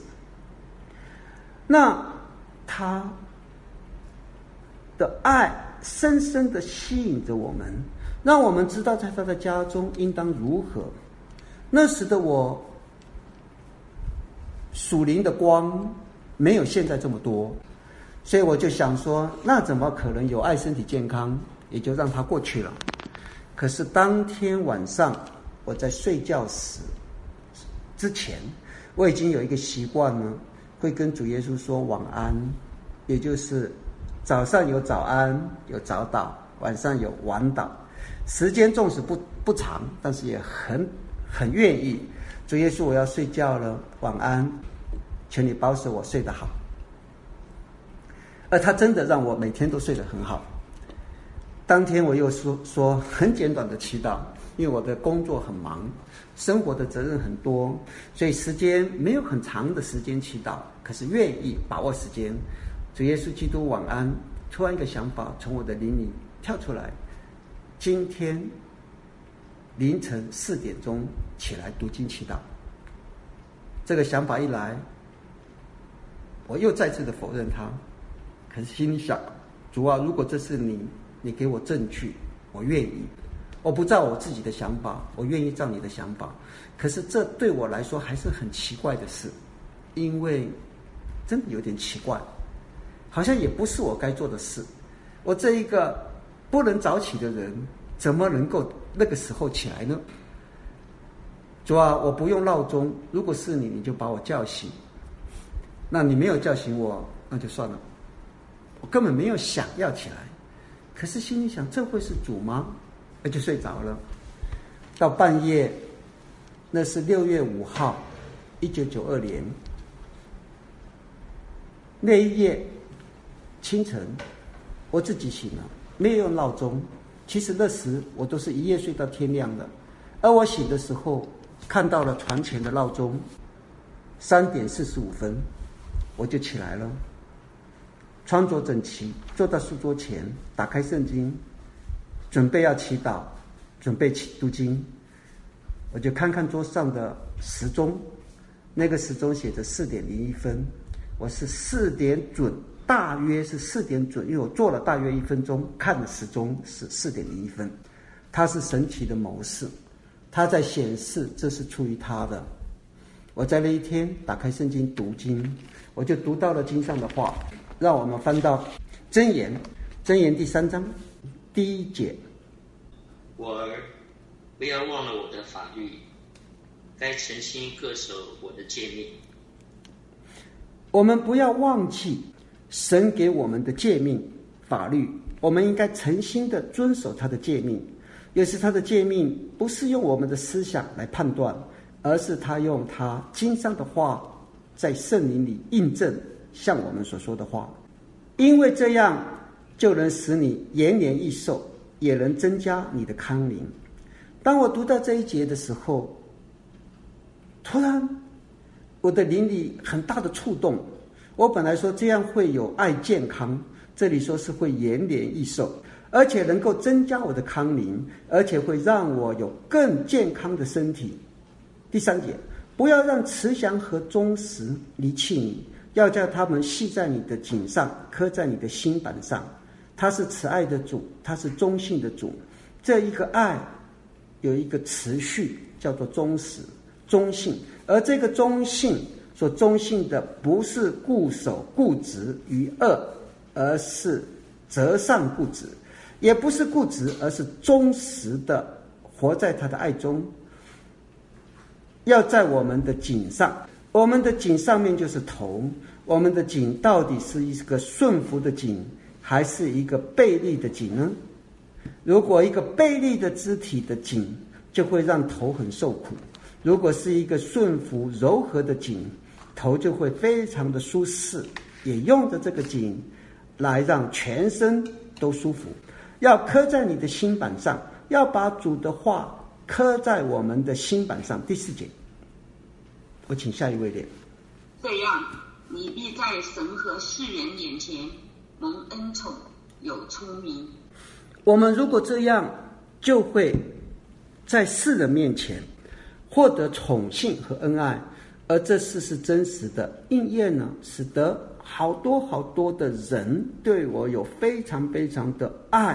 那他的爱深深的吸引着我们，让我们知道在他的家中应当如何。那时的我属灵的光没有现在这么多，所以我就想说，那怎么可能有爱身体健康，也就让它过去了。可是当天晚上我在睡觉之前，我已经有一个习惯呢，会跟主耶稣说晚安，也就是早上有早安有早祷，晚上有晚祷，时间纵使不长，但是也很愿意。主耶稣，我要睡觉了，晚安，求你保守我睡得好。而他真的让我每天都睡得很好。当天我又说很简短的祈祷，因为我的工作很忙，生活的责任很多，所以时间没有很长的时间祈祷，可是愿意把握时间。主耶稣基督晚安，突然一个想法从我的灵里跳出来，今天凌晨4点钟起来读经祈祷。这个想法一来，我又再次的否认它，可是心里想，主啊，如果这是你给我证据，我愿意。我不照我自己的想法，我愿意照你的想法。可是这对我来说还是很奇怪的事，因为真的有点奇怪，好像也不是我该做的事。我这一个不能早起的人，怎么能够那个时候起来呢？主啊，我不用闹钟，如果是你就把我叫醒。那你没有叫醒我，那就算了，我根本没有想要起来。可是心里想，这会是主吗？那就睡着了。到半夜，那是6月5号1992年那一夜清晨，我自己醒了，没有用闹钟。其实那时我都是一夜睡到天亮的，而我醒的时候看到了床前的闹钟3点45分，我就起来了，穿着整齐，坐到书桌前，打开圣经，准备要祈祷。 准备起读经，我就看看桌上的时钟，那个时钟写着4点01分，我是4点准，大约是4点准，因为我做了大约1分钟，看的时钟是4点01分。它是神奇的谋士，它在显示这是出于他的。我在那一天打开圣经读经，我就读到了经上的话，让我们翻到箴言第3章第1节。 我儿，不要忘了我的法律，该诚心恪守我的诫命。 我们不要忘记神给我们的诫命法律，我们应该诚心的遵守他的诫命。也是他的诫命不是用我们的思想来判断，而是他用他经上的话在圣灵里印证像我们所说的话，因为这样就能使你延年益寿，也能增加你的康宁。当我读到这一节的时候，突然我的灵里很大的触动。我本来说这样会有爱健康，这里说是会延年益寿，而且能够增加我的康宁，而且会让我有更健康的身体。第3节，不要让慈祥和忠实离弃你，要叫他们系在你的颈上，刻在你的心板上。他是慈爱的主，他是忠信的主。这一个爱有一个持续，叫做忠实、忠信。而这个忠信所忠信的，不是固守固执于恶，而是择善固执；也不是固执，而是忠实的活在他的爱中。要在我们的颈上，我们的颈上面就是头，我们的颈到底是一个顺服的颈，还是一个悖逆的颈呢？如果一个悖逆的肢体的颈，就会让头很受苦；如果是一个顺服柔和的颈，头就会非常的舒适。也用着这个颈来让全身都舒服。要刻在你的心板上，要把主的话刻在我们的心板上。第4节，我请下一位念。 这样，你必在神和世人眼前蒙恩宠，有聪明。 我们如果这样，就会在世人面前获得宠幸和恩爱，而这事是真实的应验呢，使得好多好多的人对我有非常非常的爱、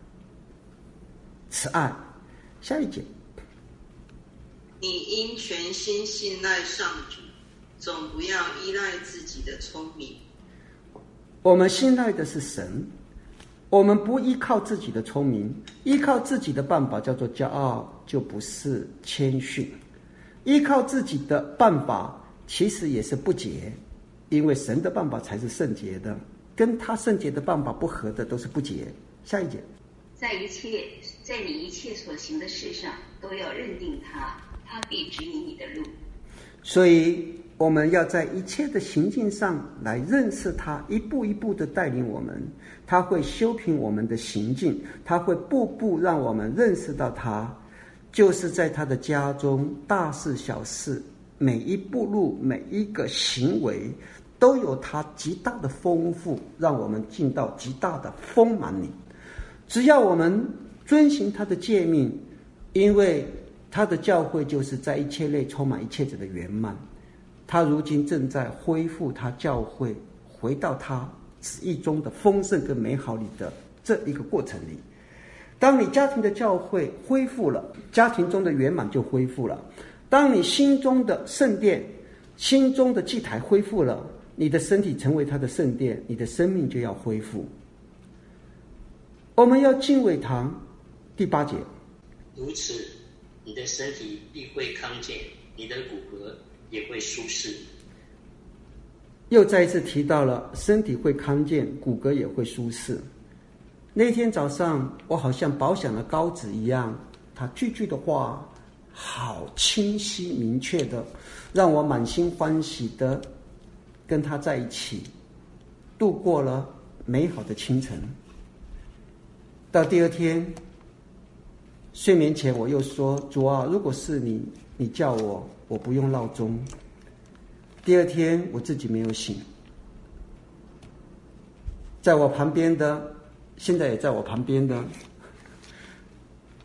慈爱。下一节， 你应全心信赖上主，总不要依赖自己的聪明。 我们信赖的是神，我们不依靠自己的聪明，依靠自己的办法叫做骄傲，就不是谦逊。依靠自己的办法其实也是不洁，因为神的办法才是圣洁的，跟他圣洁的办法不合的都是不洁。下一节， 在你一切所行的事上都要认定他，他必指引你的路。 所以我们要在一切的行径上来认识他，一步一步的带领我们。他会修平我们的行径，他会步步让我们认识到他，就是在他的家中，大事小事，每一步路，每一个行为都有他极大的丰富，让我们进到极大的丰满里。只要我们遵行他的诫命，因为他的教会就是在一切内充满一切者的圆满。他如今正在恢复他教会回到他旨意中的丰盛跟美好里的这一个过程里。当你家庭的教会恢复了，家庭中的圆满就恢复了。当你心中的圣殿、心中的祭台恢复了，你的身体成为他的圣殿，你的生命就要恢复。我们要敬畏他。第8节， 如此，你的身体必会康健，你的骨骼也会舒适。 又再一次提到了身体会康健，骨骼也会舒适。那天早上，我好像饱享了膏子一样，他句句的话好清晰明确的，让我满心欢喜的跟他在一起，度过了美好的清晨。到第2天睡眠前，我又说，主啊，如果是你，你叫我，我不用闹钟。第2天我自己没有醒，在我旁边的，现在也在我旁边的，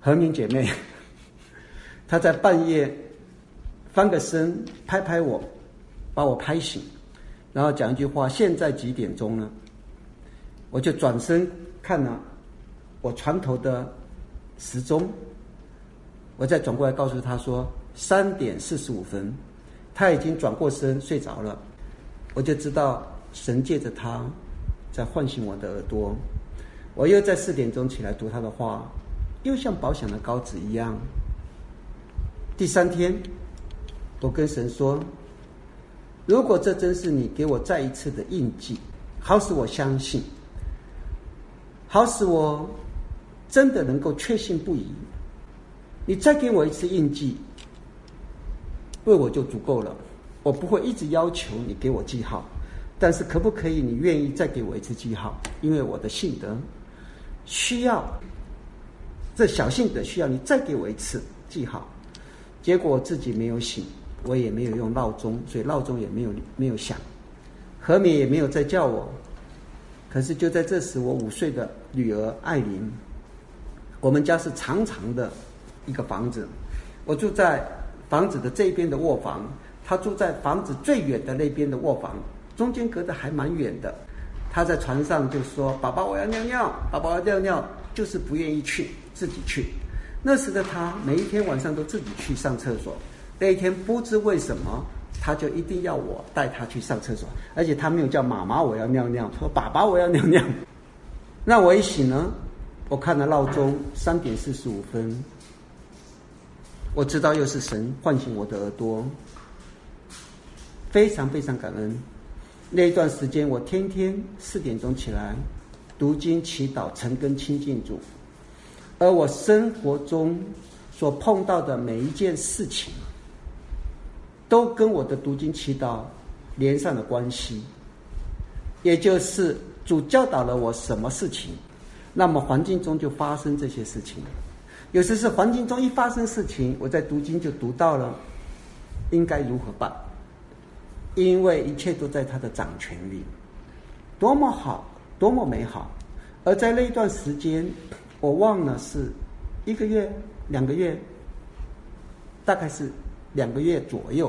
和明姐妹，她在半夜翻个身，拍拍我，把我拍醒，然后讲一句话：现在几点钟了？我就转身看了我床头的时钟，我再转过来告诉她说3点45分。她已经转过身睡着了，我就知道神借着她在唤醒我的耳朵。我又在4点钟起来读她的话，又像饱响的羔子一样。第3天，我跟神说，如果这真是你给我再一次的印记，好使我相信，好使我真的能够确信不疑，你再给我一次印记，为我就足够了。我不会一直要求你给我记号，但是可不可以你愿意再给我一次记号？因为我的信德需要，这小信德需要你再给我一次记号。结果我自己没有醒，我也没有用闹钟，所以闹钟也没有响，和美也没有再叫我。可是就在这时，我5岁的女儿艾琳，我们家是长长的一个房子，我住在房子的这边的卧房，她住在房子最远的那边的卧房，中间隔得还蛮远的。她在床上就说：“爸爸，我要尿尿，爸爸我要尿尿。”就是不愿意去，自己去。那时的她每一天晚上都自己去上厕所。那一天不知为什么，她就一定要我带她去上厕所，而且她没有叫妈妈我要尿尿，说爸爸我要尿尿。那我一醒呢，我看了闹钟3点45分，我知道又是神唤醒我的耳朵，非常非常感恩。那一段时间我天天4点钟起来读经祈祷诚恳亲近主，而我生活中所碰到的每一件事情都跟我的读经祈祷连上了关系，也就是主教导了我什么事情，那么环境中就发生这些事情。有时是环境中一发生事情，我在读经就读到了应该如何办，因为一切都在他的掌权里，多么好，多么美好。而在那一段时间，我忘了是1个月、2个月，大概是2个月左右，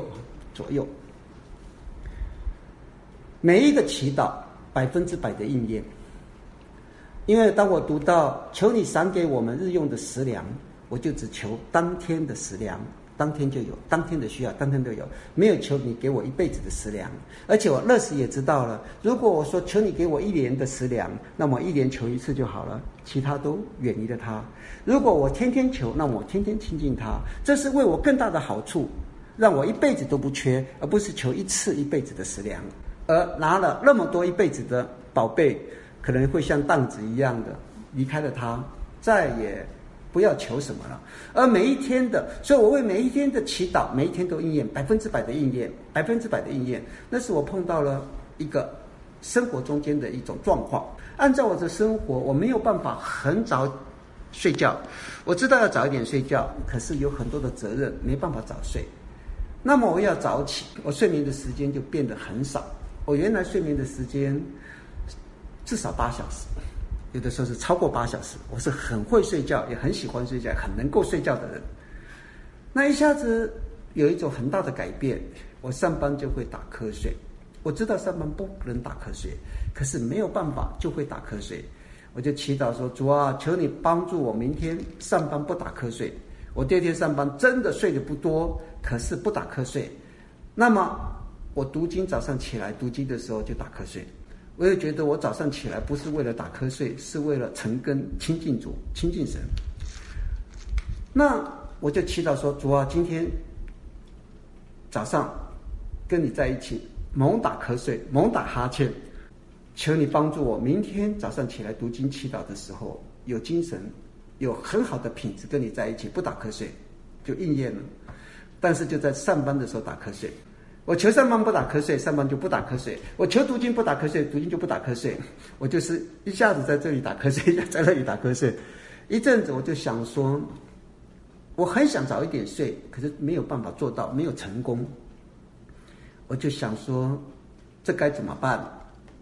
每一个祈祷100%的应验。因为当我读到求你赏给我们日用的食粮，我就只求当天的食粮，当天就有，当天的需要当天都有，没有求你给我一辈子的食粮。而且我那时也知道了，如果我说求你给我1年的食粮，那么1年求一次就好了，其他都远离了他。如果我天天求，那么我天天亲近他，这是为我更大的好处，让我一辈子都不缺，而不是求一次一辈子的食粮，而拿了那么多一辈子的宝贝，可能会像荡子一样的离开了他，再也不要求什么了。而每一天的，所以我为每一天的祈祷，每一天都应验，100%的应验，100%的应验。那是我碰到了一个生活中间的一种状况。按照我的生活，我没有办法很早睡觉，我知道要早一点睡觉，可是有很多的责任，没办法早睡。那么我要早起，我睡眠的时间就变得很少。我原来睡眠的时间至少8小时，有的时候是超过8小时。我是很会睡觉，也很喜欢睡觉，很能够睡觉的人。那一下子有一种很大的改变，我上班就会打瞌睡。我知道上班不能打瞌睡，可是没有办法就会打瞌睡。我就祈祷说，主啊，求你帮助我明天上班不打瞌睡。我第二天上班真的睡得不多，可是不打瞌睡。那么我读经早上起来读经的时候就打瞌睡。我也觉得我早上起来不是为了打瞌睡，是为了诚恳亲近主，亲近神。那我就祈祷说，主啊，今天早上跟你在一起猛打瞌睡，猛打哈欠，求你帮助我明天早上起来读经祈祷的时候有精神，有很好的品质跟你在一起，不打瞌睡，就应验了。但是就在上班的时候打瞌睡。我求上班不打瞌睡，上班就不打瞌睡；我求读经不打瞌睡，读经就不打瞌睡。我就是一下子在这里打瞌睡，一下在那里打瞌睡。一阵子我就想说，我很想早一点睡，可是没有办法做到，没有成功。我就想说，这该怎么办？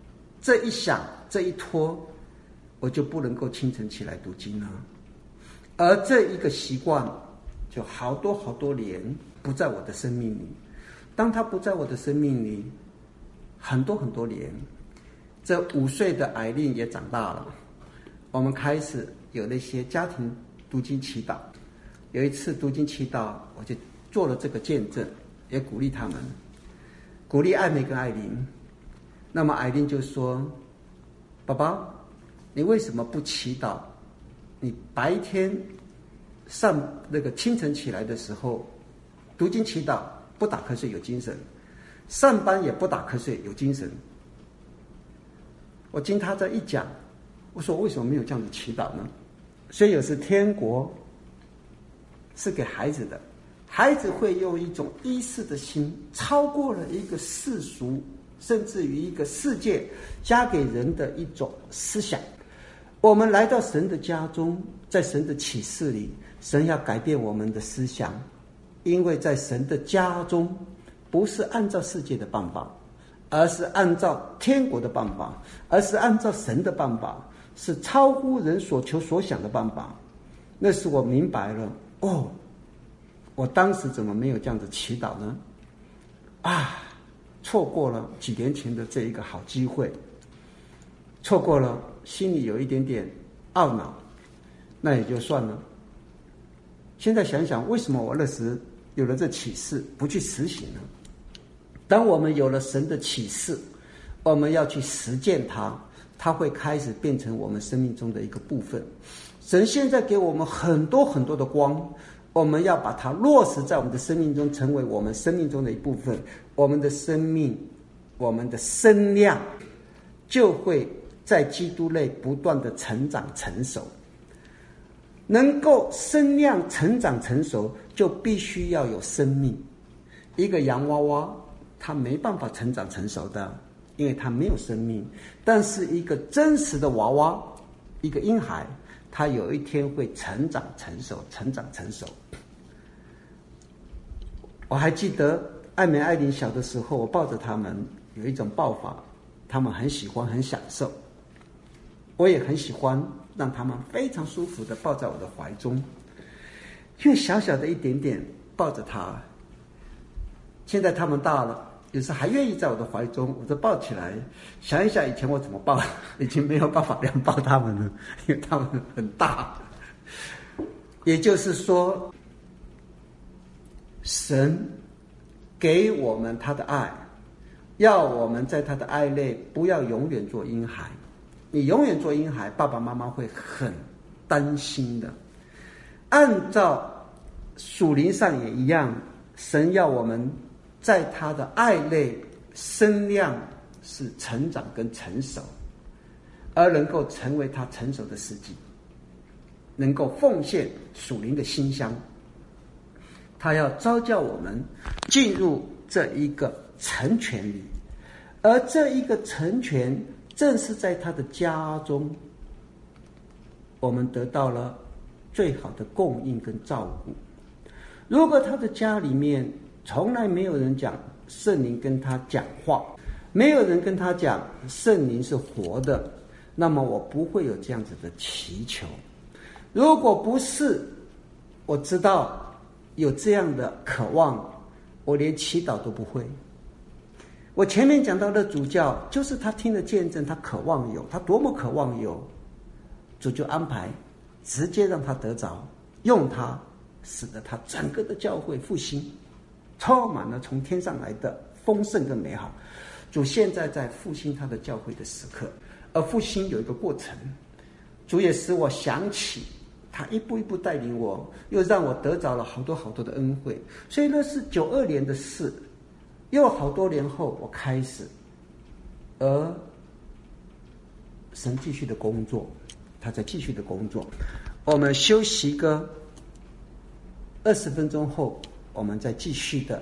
这一想，这一拖，我就不能够清晨起来读经了。 而这一个习惯就好多年不在我的生命里。当他不在我的生命里很多年，这5岁的艾琳也长大了，我们开始有那些家庭读经祈祷。有一次读经祈祷，我就做了这个见证，也鼓励他们，鼓励艾美跟艾琳。那么艾琳就说：宝宝，你为什么不祈祷？你白天那个清晨起来的时候读经祈祷，不打瞌睡有精神，上班也不打瞌睡有精神。我经他这一讲，我说为什么没有这样的祈祷呢？所以有时天国是给孩子的，孩子会用一种依恃的心，超过了一个世俗甚至于一个世界加给人的一种思想。我们来到神的家中，在神的启示里，神要改变我们的思想，因为在神的家中不是按照世界的办法，而是按照天国的办法，而是按照神的办法，是超乎人所求所想的办法。那时我明白了，我当时怎么没有这样的祈祷呢？错过了几年前的这一个好机会，错过了，心里有一点点懊恼，那也就算了。现在想想，为什么我那时有了这启示不去实行呢？当我们有了神的启示，我们要去实践它，它会开始变成我们生命中的一个部分。神现在给我们很多的光，我们要把它落实在我们的生命中，成为我们生命中的一部分。我们的生命，我们的身量就会在基督内不断的成长成熟。能够身量成长成熟，就必须要有生命。一个洋娃娃它没办法成长成熟的，因为它没有生命。但是一个真实的娃娃，一个婴孩，他有一天会成长成熟。我还记得艾美艾琳小的时候，我抱着他们有一种抱法，他们很喜欢很享受，我也很喜欢让他们非常舒服的抱在我的怀中，因为小小的一点点抱着他。现在他们大了，有时还愿意在我的怀中，我就抱起来。想一想以前我怎么抱，已经没有办法这样抱他们了，因为他们很大。也就是说，神给我们他的爱，要我们在他的爱内不要永远做婴孩。你永远做婴孩，爸爸妈妈会很担心的。按照属灵上也一样，神要我们在他的爱内身量是成长跟成熟，而能够成为他成熟的时机，能够奉献属灵的馨香。他要召叫我们进入这一个成全里，而这一个成全正是在他的家中，我们得到了最好的供应跟照顾。如果他的家里面从来没有人讲圣灵跟他讲话，没有人跟他讲圣灵是活的，那么我不会有这样子的祈求。如果不是我知道有这样的渴望，我连祈祷都不会。我前面讲到的主教，就是他听了见证，他渴望有，他多么渴望有，主就安排直接让他得着，用他，使得他整个的教会复兴，充满了从天上来的丰盛跟美好。主现在在复兴他的教会的时刻，而复兴有一个过程。主也使我想起他一步一步带领我，又让我得着了好多的恩惠。所以那是92年的事，又好多年后我开始，而神继续的工作，他在继续的工作。我们休息个20分钟后，我们再继续的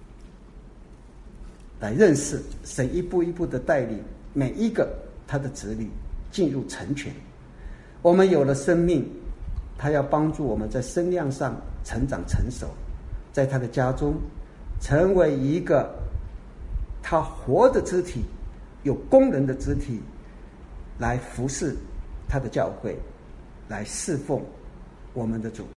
来认识神一步一步的带领每一个他的子女进入成全。我们有了生命，他要帮助我们在身量上成长成熟，在他的家中成为一个他活的肢体，有功能的肢体，来服侍他的教会，来侍奉我们的主。